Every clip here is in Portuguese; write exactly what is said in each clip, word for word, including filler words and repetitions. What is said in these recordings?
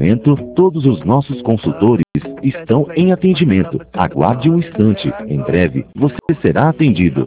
momento, todos os nossos consultores estão em atendimento. Aguarde um instante. Em breve, você será atendido.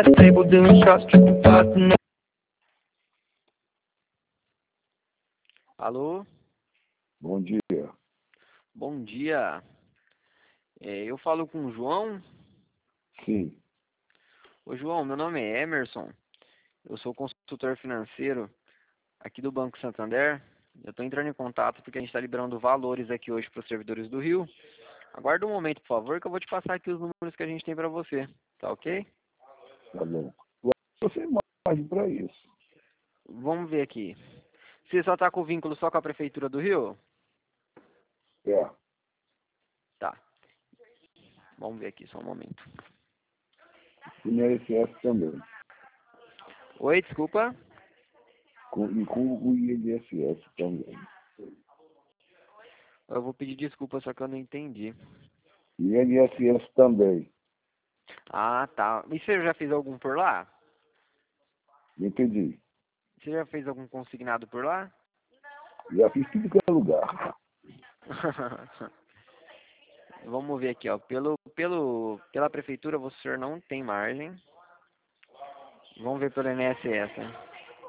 Alô? Bom dia. Bom dia. É, eu falo com o João. Sim. Ô, João, meu nome é Emerson. Eu sou consultor financeiro aqui do Banco Santander. Eu estou entrando em contato porque a gente está liberando valores aqui hoje para os servidores do Rio. Aguarda um momento, por favor, que eu vou te passar aqui os números que a gente tem para você. Tá ok? Tá bom. Você imagem para isso. Vamos ver aqui. Você só está com o vínculo só com a Prefeitura do Rio? É. Tá. Vamos ver aqui, só um momento. E no I N S S também. Oi, desculpa. Com, e com o I N S S também. Eu vou pedir desculpa, só que eu não entendi. I N S S também. Ah, tá. E você já fez algum por lá? Entendi. Você já fez algum consignado por lá? Já fiz tudo que é lugar. Vamos ver aqui, ó. Pelo, pelo, pela prefeitura, o senhor não tem margem. Vamos ver pelo I N S S. Hein?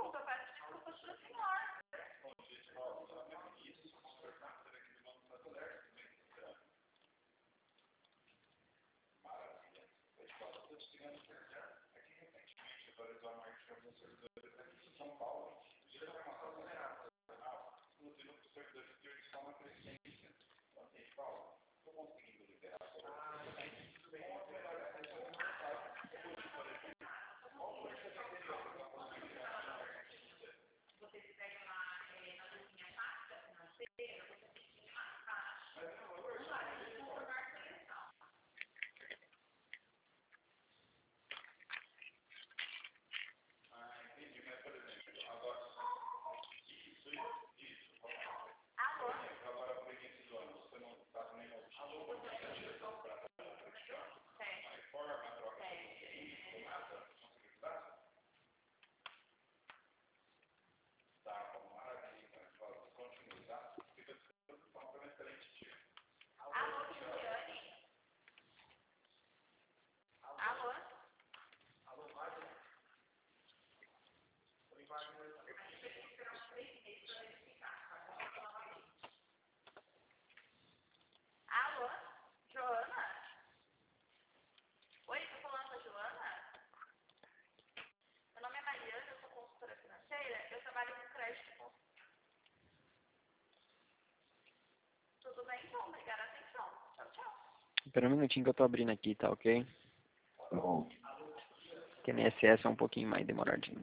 Espera um minutinho que eu tô abrindo aqui, tá ok? Tá bom. Que N S S é um pouquinho mais demoradinho.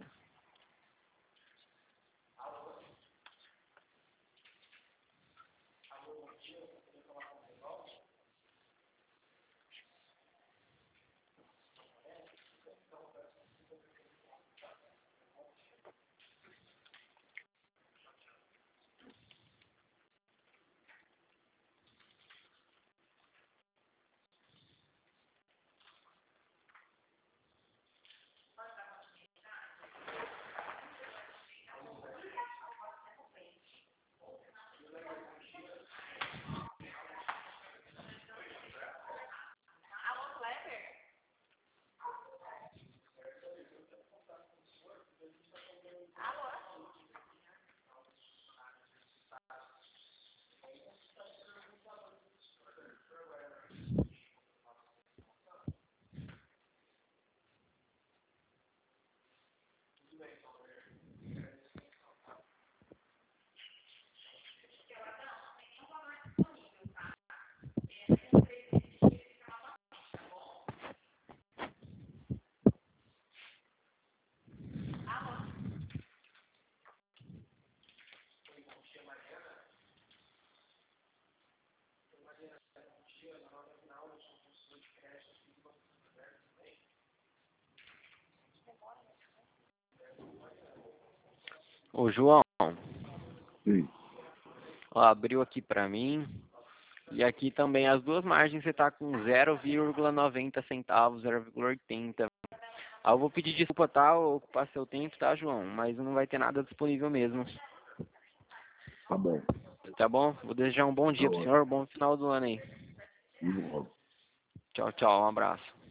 Ô, João, Sim. ó, abriu aqui pra mim. E aqui também as duas margens você tá com zero vírgula noventa centavos, zero vírgula oitenta. Ah, eu vou pedir desculpa, tá? Ocupar seu tempo, tá, João? Mas não vai ter nada disponível mesmo. Tá bom. Tá bom? Vou desejar um bom dia Tá pro bom. senhor, bom final do ano aí. Tudo bom. Tchau, tchau, um abraço.